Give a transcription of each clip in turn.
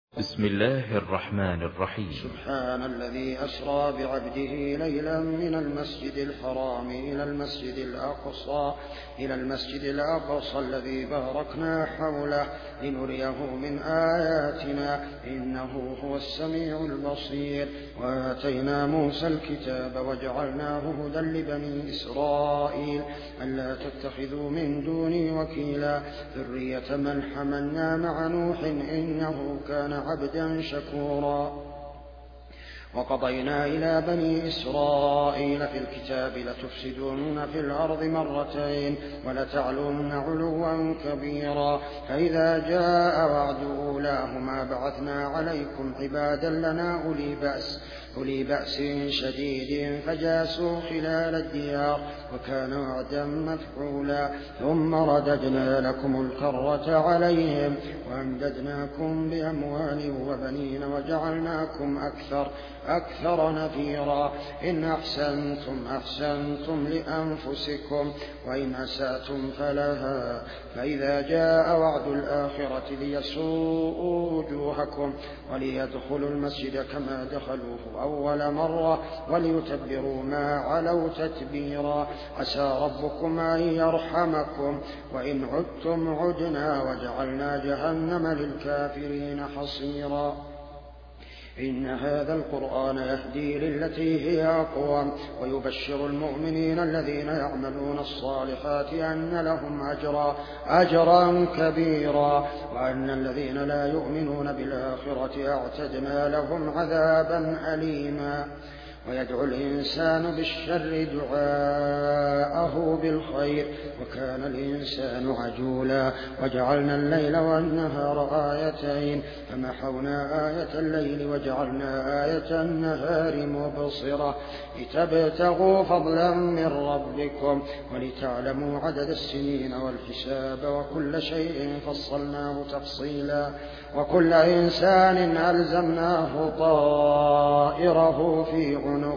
بسم الله الرحمن الرحيم. سبحان الذي أسرى بعبده ليلا من المسجد الحرام إلى المسجد الأقصى الذي باركنا حوله لنريه من آياتنا إنه هو السميع البصير. وآتينا موسى الكتاب وجعلناه هدى لبني إسرائيل ألا تتخذوا من دوني وكيلا ذرية من حملنا مع نوح إنه كان عبدا شكورا. وقضينا إلى بني إسرائيل في الكتاب لتفسدون في الأرض مرتين ولتعلن علوا كبيرا فإذا جاء وعد أولاهما بعثنا عليكم عبادا لنا أولي بأس شديد فجاسوا خلال الديار وكان وعدا مفعولا. ثم رددنا لكم الكرة عليهم وأمددناكم بأموال وبنين وجعلناكم أكثر نفيرا. إن أحسنتم لأنفسكم وإن أسأتم فلها. فإذا جاء وعد الآخرة ليسوءوا وجوهكم وليدخلوا المسجد كما دخلوه أول مرة وليتبروا ما علوا تتبيرا. عسى ربكم أن يرحمكم وإن عدتم عدنا وجعلنا جهنم للكافرين حصيرا. إن هذا القرآن يهدي للتي هي أقوم ويبشر المؤمنين الذين يعملون الصالحات أن لهم أجرا كبيرا وأن الذين لا يؤمنون بالآخرة أعتدنا لهم عذابا أليما. ويدعو الإنسان بالشر دعاءه بالخير وكان الإنسان عجولا. وجعلنا الليل والنهار آيتين فمحونا آية الليل وجعلنا آية النهار مبصرة لتبتغوا فضلا من ربكم ولتعلموا عدد السنين والحساب وكل شيء فصلناه تفصيلا. وكل إنسان ألزمناه طائره في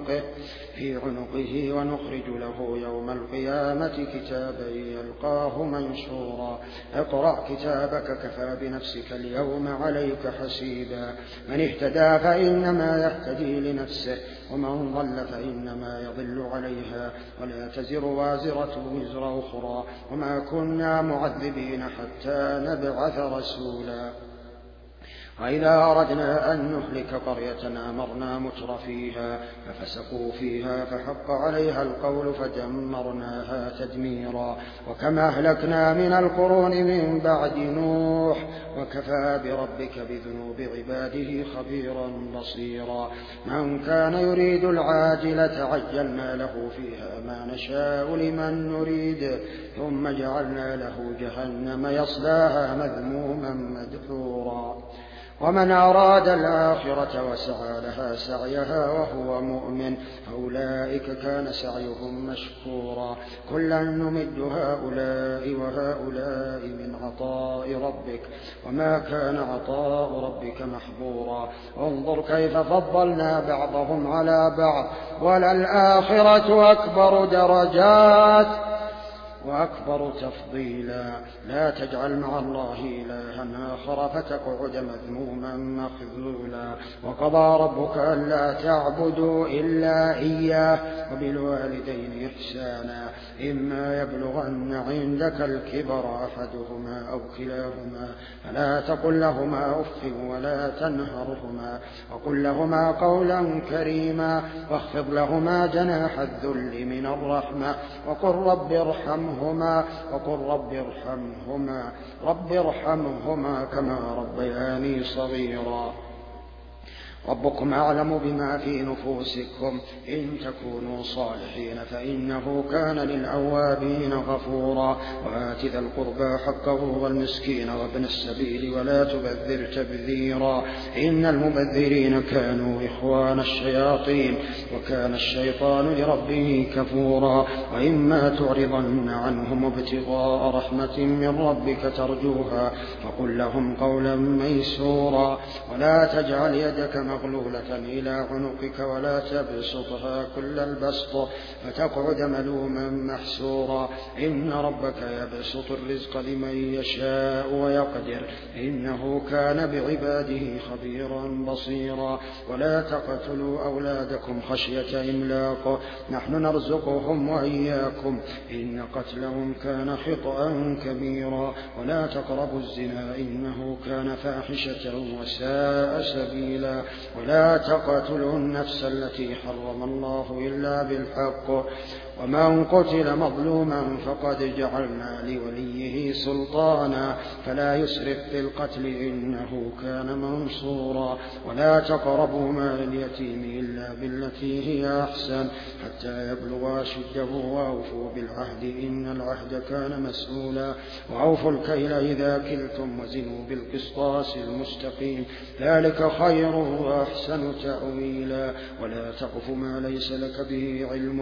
عنقه ونخرج له يوم القيامة كتابا يلقاه منشورا. اقرأ كتابك كفى بنفسك اليوم عليك حسيبا. من اهتدى فإنما يهتدي لنفسه ومن ضل فإنما يضل عليها ولا تزر وازرة وزر أخرى وما كنا معذبين حتى نبعث رسولا. وإذا أردنا أن نهلك قرية أمرنا متر فيها ففسقوا فيها فحق عليها القول فدمرناها تدميرا. وكما أهلكنا من القرون من بعد نوح وكفى بربك بذنوب عباده خبيرا بصيرا. من كان يريد العاجلة عجلنا له فيها ما نشاء لمن نريد ثم جعلنا له جهنم يصلاها مذموما مدحورا. ومن أراد الآخرة وسعى لها سعيها وهو مؤمن فأولئك كان سعيهم مشكورا. كلا نمد هؤلاء وهؤلاء من عطاء ربك وما كان عطاء ربك محظورا. انظر كيف فضلنا بعضهم على بعض وللآخرة أكبر درجات وأكبر تفضيلا. لا تجعل مع الله إلها آخر فتقعد مذموما مخذولا. وقضى ربك ألا تعبدوا إلا إياه وبالوالدين إحسانا إما يبلغن عندك الكبر أحدهما أو كلاهما فلا تقل لهما أف ولا تنهرهما وقل لهما قولا كريما واخفض لهما جناح الذل من الرحمة وقل رب ارحمهما كما ربياني صغيرا. ربكم أعلم بما في نفوسكم إن تكونوا صالحين فإنه كان للأوابين غفورا. وآت ذا القربى حقه والمسكين وابن السبيل ولا تبذر تبذيرا إن المبذرين كانوا إخوان الشياطين وكان الشيطان لربه كفورا. وإما تعرضن عنهم ابتغاء رحمة من ربك ترجوها فقل لهم قولا ميسورا. ولا تجعل يدك مغلولة إلى عنقك ولا تبسطها كل البسط فتقعد ملوما محسورا إن ربك يبسط الرزق لمن يشاء ويقدر إنه كان بعباده خبيرا بصيرا ولا تقتلوا أولادكم خشية إملاق نحن نرزقهم وإياكم إن قتلهم كان خطأ كبيرا ولا تقربوا الزنا إنه كان فاحشة وساء سبيلا ولا تقتلوا النفس التي حرم الله إلا بالحق ومن قتل مظلوما فقد جعلنا لوليه سلطانا فلا يسرف في القتل إنه كان منصورا ولا تقربوا مال اليتيم إلا بالتي هي أحسن حتى يبلغ أشده وأوفوا بالعهد إن العهد كان مسؤولا وأوفوا الكيل إذا كلتم وزنوا بالقسطاس المستقيم ذلك خير وأحسن تأويلا ولا تقف ما ليس لك به علم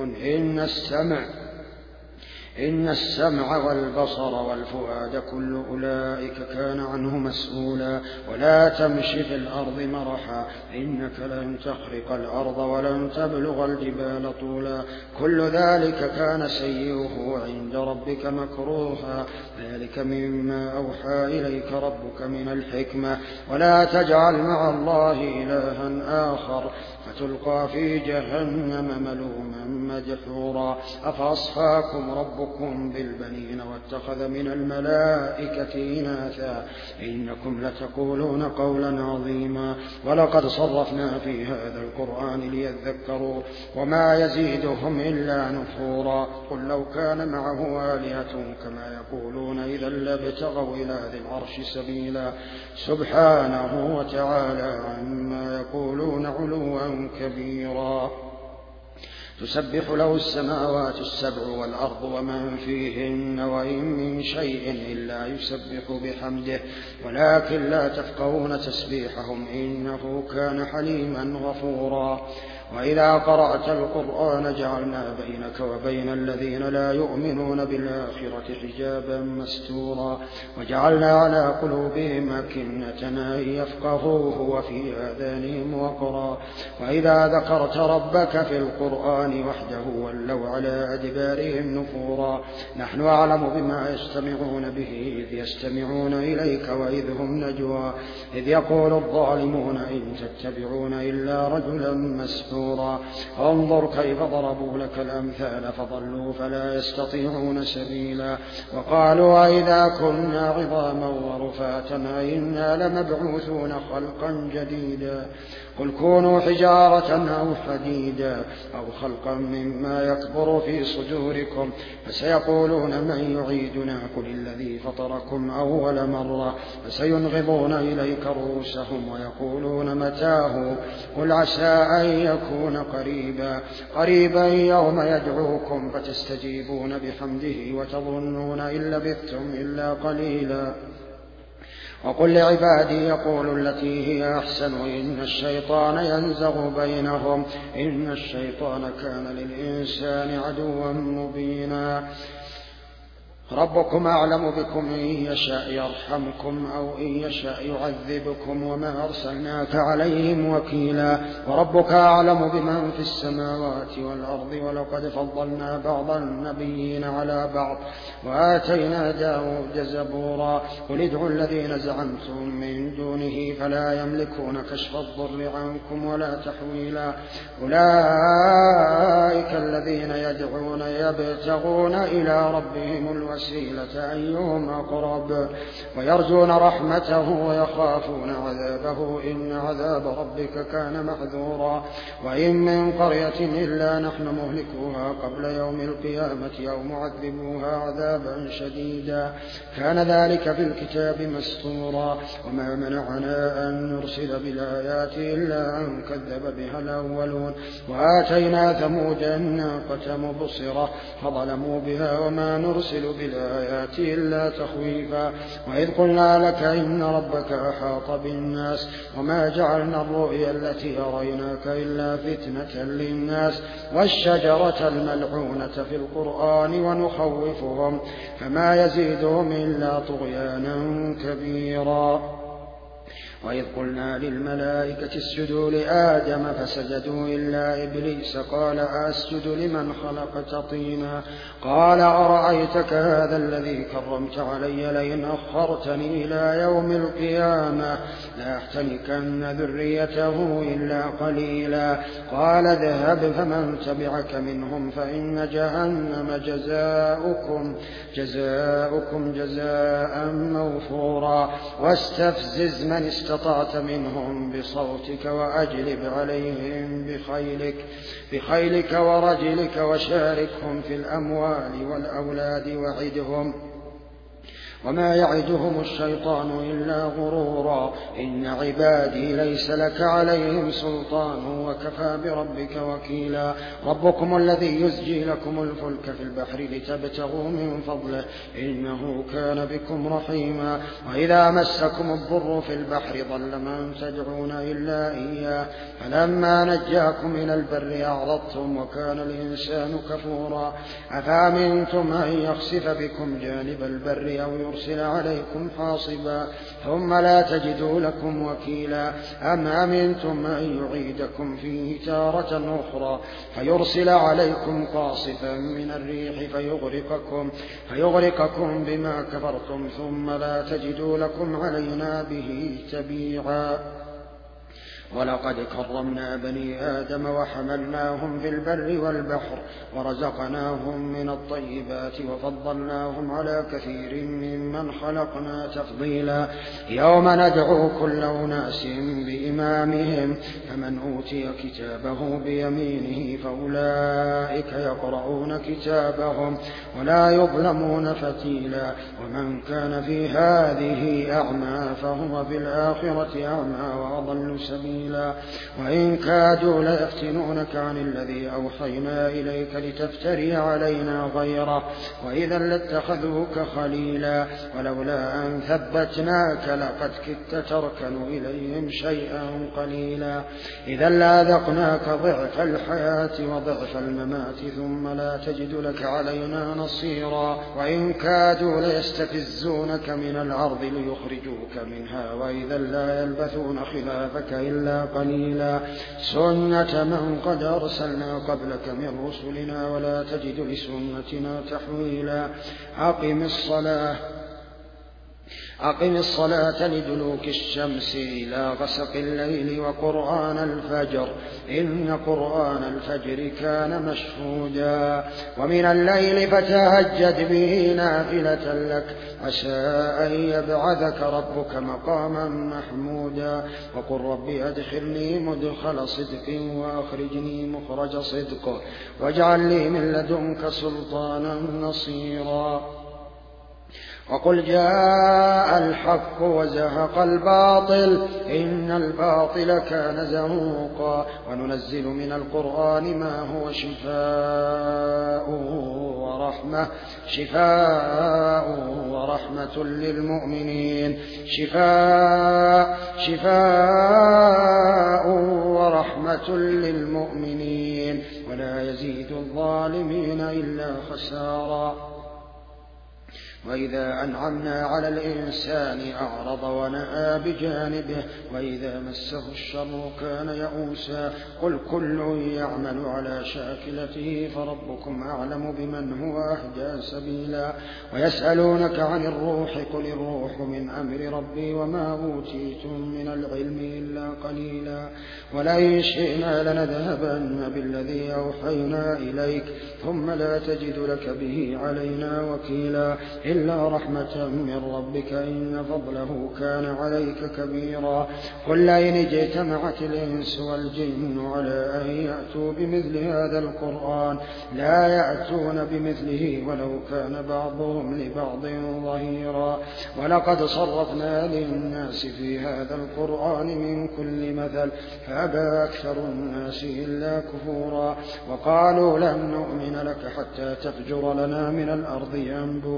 إن السمع والبصر والفؤاد كل أولئك كان عنه مسؤولا ولا تمش في الأرض مرحا إنك لن تخرق الأرض ولن تبلغ الجبال طولا كل ذلك كان سيئه عند ربك مكروها ذلك مما أوحى إليك ربك من الحكمة ولا تجعل مع الله إلها آخر فتلقى في جهنم ملوما مدحورا أفأصفاكم ربكم بالبنين واتخذ من الملائكة إناثا إنكم لتقولون قولا عظيما ولقد صرفنا في هذا القرآن ليذكروا وما يزيدهم إلا نفورا قل لو كان معه آلهة كما يقولون إذا لابتغوا إلى ذي العرش سبيلا سبحانه وتعالى عما يقولون علوا كبيرا تسبح له السماوات السبع والأرض ومن فيهن وإن من شيء إلا يسبح بحمده ولكن لا تفقهون تسبيحهم إنه كان حليما غفورا وإذا قرأت القرآن جعلنا بينك وبين الذين لا يؤمنون بالآخرة حجابا مستورا وجعلنا على قلوبهم أكنة أن يفقهوه وفي آذانهم وقرا وإذا ذكرت ربك في القرآن وحده ولوا على أدبارهم نفورا نحن أعلم بما يستمعون به إذ يستمعون إليك وإذ هم نجوى إذ يقول الظالمون إن تتبعون إلا رجلا مسحورا انظر كيف ضربوا لك الأمثال فضلوا فلا يستطيعون سبيلا وقالوا أئذا كنا عظاما ورفاتا أئنا لمبعوثون خلقا جديدا قل كونوا حجارة أو حديدا أو خلقا مما يكبر في صدوركم فسيقولون من يعيدنا قل الذي فطركم أول مرة فسينغضون إليك رؤوسهم ويقولون متاه قل عسى أن يكون قريبا يوم يدعوكم فتستجيبون بحمده وتظنون إن لبثتم إلا قليلا وقل لعبادي يقولوا التي هي أحسن إن الشيطان ينزغ بينهم إن الشيطان كان للإنسان عدوا مبينا ربكم أعلم بكم إن يشاء يرحمكم أو إن يشاء يعذبكم وما أرسلناك عليهم وكيلا وربك أعلم بمن في السماوات والأرض ولقد فضلنا بعض النبيين على بعض وآتينا داود زبورا قل ادعوا الذين زعمتم من دونه فلا يملكون كشف الضر عنكم ولا تحويلا أولئك الذين يدعون يبتغون إلى ربهم الوسيلة أيهم أقرب ويرجون رحمته ويخافون عذابه إن عذاب ربك كان محذورا وإن من قرية إلا نحن مهلكوها قبل يوم القيامة أو معذبوها عذابا شديدا كان ذلك في الكتاب مسطورا وما منعنا أن نرسل بالآيات إلا أن كذب بها الأولون وآتينا ثمود الناقة مبصرة فظلموا بها وما نرسل بالآيات إلا تخويفا وإذ قلنا لك إن ربك أحاط بالناس وما جعلنا الرؤيا التي أريناك إلا فتنة للناس والشجرة الملعونة في القرآن ونخوفهم فما يزيدهم إلا طغيانا كبيرا وإذ قلنا للملائكة اسجدوا لآدم فسجدوا إلا إبليس قال أسجد لمن خلقت طينا قال أرأيتك هذا الذي كرمت علي لئن أخرتني إلى يوم القيامة لأحتنكن ذريته إلا قليلا قال اذهب فمن تبعك منهم فإن جهنم جزاؤكم جزاء موفورا واستفزز من استطعت منهم بصوتك وأجلب عليهم بخيلك ورجلك وشاركهم في الأموال والأولاد وعدهم وما يعدهم الشيطان إلا غرورا إن عبادي ليس لك عليهم سلطان وكفى بربك وكيلا ربكم الذي يزجي لكم الفلك في البحر لتبتغوا من فضله إنه كان بكم رحيما وإذا مسكم الضر في البحر ضل من تدعون إلا إياه فلما نجاكم من البر أعرضتم وكان الإنسان كفورا أفأمنتم أن يخسف بكم جانب البر أو يرسل عليكم حاصبا ثم لا تجدوا لكم وكيلا أم أمنتم أن يعيدكم فيه تارة أخرى فيرسل عليكم قاصفا من الريح فيغرقكم بما كفرتم ثم لا تجدوا لكم علينا به تبيعا ولقد كرمنا بني آدم وحملناهم في البر والبحر ورزقناهم من الطيبات وفضلناهم على كثير ممن خلقنا تفضيلا يوم ندعو كل أناس بإمامهم فمن أوتي كتابه بيمينه فأولئك يقرؤون كتابهم ولا يظلمون فتيلا ومن كان في هذه أعمى فهو في الآخرة أعمى وأضل سبيلا وإن كادوا ليفتنونك عن الذي أوحينا إليك لتفتري علينا غيره وإذا لاتخذوك خليلا ولولا أن ثبتناك لقد كدت تركن إليهم شيئا قليلا إذا لأذقناك ضعف الحياة وضعف الممات ثم لا تجد لك علينا نصيرا وإن كادوا ليستفزونك من الأرض ليخرجوك منها وإذا لا يلبثون خلافك إلا قليلا سنة من قد أرسلنا قبلك من رسلنا ولا تجد لسنتنا تحويلا أقم الصلاة لدلوك الشمس إلى غسق الليل وقرآن الفجر إن قرآن الفجر كان مشهودا ومن الليل فتهجد به نافلة لك عسى أن يبعثك ربك مقاما محمودا وقل رب أدخلني مدخل صدق وأخرجني مخرج صدق واجعل لي من لدنك سلطانا نصيرا وقل جاء الحق وزهق الباطل إن الباطل كان زهوقا وننزل من القرآن ما هو شفاء ورحمة للمؤمنين شفاء ورحمة للمؤمنين ولا يزيد الظالمين إلا خسارا وإذا أنعمنا على الإنسان أعرض ونأى بجانبه وإذا مسه الشر كان يئوسا قل كل يعمل على شاكلته فربكم أعلم بمن هو أهدى سبيلا ويسألونك عن الروح قل الروح من أمر ربي وما أوتيتم من العلم إلا قليلا ولئن شئنا لنذهبن بالذي أوحينا إليك ثم لا تجد لك به علينا وكيلا إلا رحمة من ربك إن فضله كان عليك كبيرا قل لئن اجتمعت الإنس والجن على أن يأتوا بمثل هذا القرآن لا يأتون بمثله ولو كان بعضهم لبعض ظهيرا ولقد صرفنا للناس في هذا القرآن من كل مثل فأبى أكثر الناس إلا كفورا وقالوا لن نؤمن لك حتى تفجر لنا من الأرض ينبوعا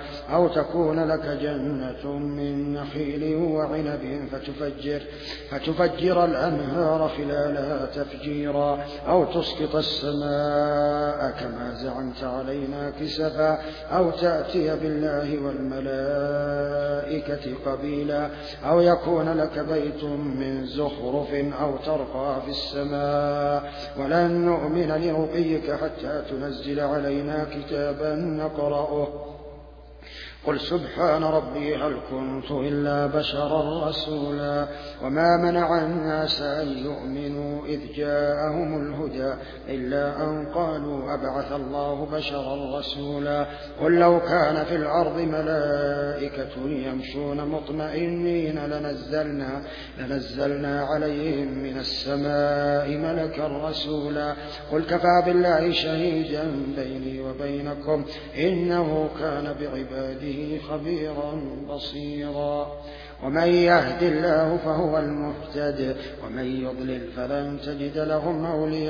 أو تكون لك جنة من نخيل وعنب فتفجر الأنهار خلالها تفجيرا، أو تسقط السماء كما زعمت علينا كسفا، أو تأتي بالله والملائكة قبيلا، أو يكون لك بيت من زخرف أو ترقى في السماء ولن نؤمن لرقيك حتى تنزل علينا كتابا نقرأه. قل سبحان ربي هل كنت إلا بشرا رسولا. وما منع الناس أن يؤمنوا إذ جاءهم الهدى إلا أن قالوا أبعث الله بشرا رسولا. قل لو كان في الأرض ملائكة يمشون مطمئنين لنزلنا عليهم من السماء ملكا رسولا. قل كفى بالله شهيدا بيني وبينكم إنه كان بعباده خبيرا بصيرا. ومن يهد الله فهو المهتد ومن يضلل فلن تجد لهم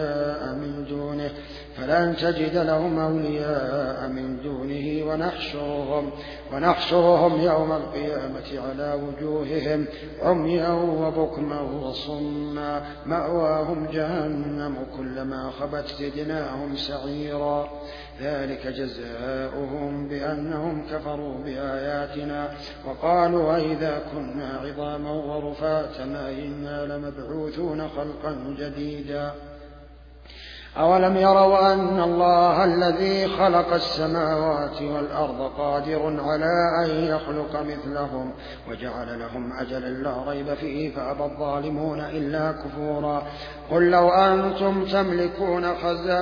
أولياء من دونه ونحشرهم يوم القيامة على وجوههم عميا وبكما وصما مأواهم جهنم كلما خبت زدناهم سعيرا. ذلك جزاؤهم بأنهم كفروا بآياتنا وقالوا أئذا كنا عظاما ورفاتا إنا لمبعوثون خلقا جديدا. أولم يروا أن الله الذي خلق السماوات والأرض قادر على أن يخلق مثلهم وجعل لهم أجلا لا ريب فيه فأبى الظالمون إلا كفورا. قل لو أنتم تملكون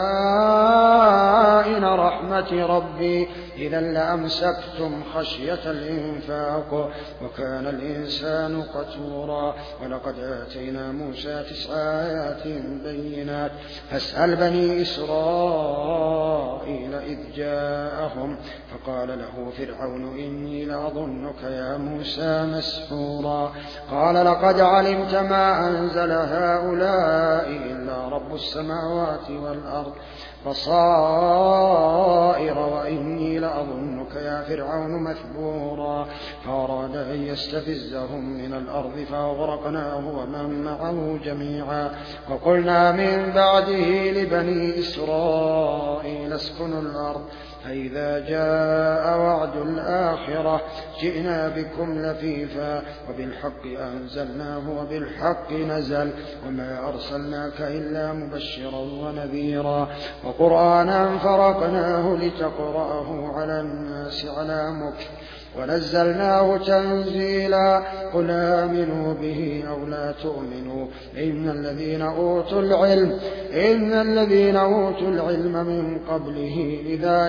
خزائن رحمة ربي إذا لأمسكتم خشية الإنفاق وكان الإنسان قتورا. ولقد آتينا موسى 9 آيات بينات فاسأل بني إسرائيل إذ جاءهم فقال له فرعون إني لأظنك يا موسى مسحورا. قال لقد علمت ما أنزل هؤلاء إلا رب السماوات والأرض بصائر وإني لأظنك يا فرعون مثبورا. فأراد أن يستفزهم من الأرض فأغرقناه ومن معه جميعا. وقلنا من بعده لبني إسرائيل اسكنوا الأرض فإذا جاء وعد الآخرة جئنا بكم لفيفا وبالحق أنزلناه وبالحق نزل وما أرسلناك إلا مبشرا ونذيرا وقرآنا فرقناه لتقرأه على الناس على مكث ونزلناه تنزيلا. قل آمنوا به أو لا تؤمنوا إن الذين أوتوا العلم من قبله إذا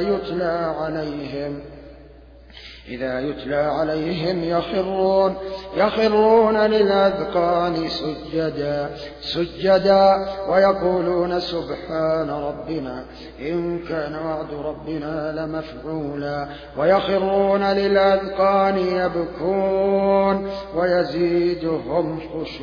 يتلى عليهم يخرون للأذقان سجدا ويقولون سبحان ربنا إن كان وعد ربنا لمفعولا. ويخرون للأذقان يبكون ويزيدهم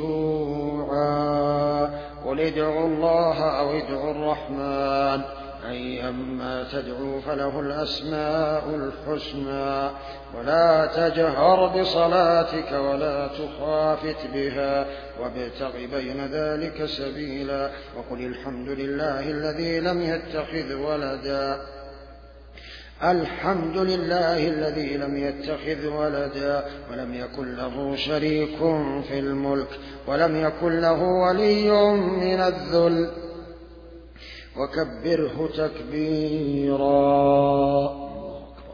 خشوعا. قل ادعوا الله أو ادعوا الرحمن أيما تدعوا فله الأسماء الحسنى ولا تجهر بصلاتك ولا تخافت بها وابتغ بين ذلك سبيلا. وقل الحمد لله الذي لم يتخذ ولدا ولم يكن له شريك في الملك ولم يكن له ولي من الذل وكبره تكبيرا.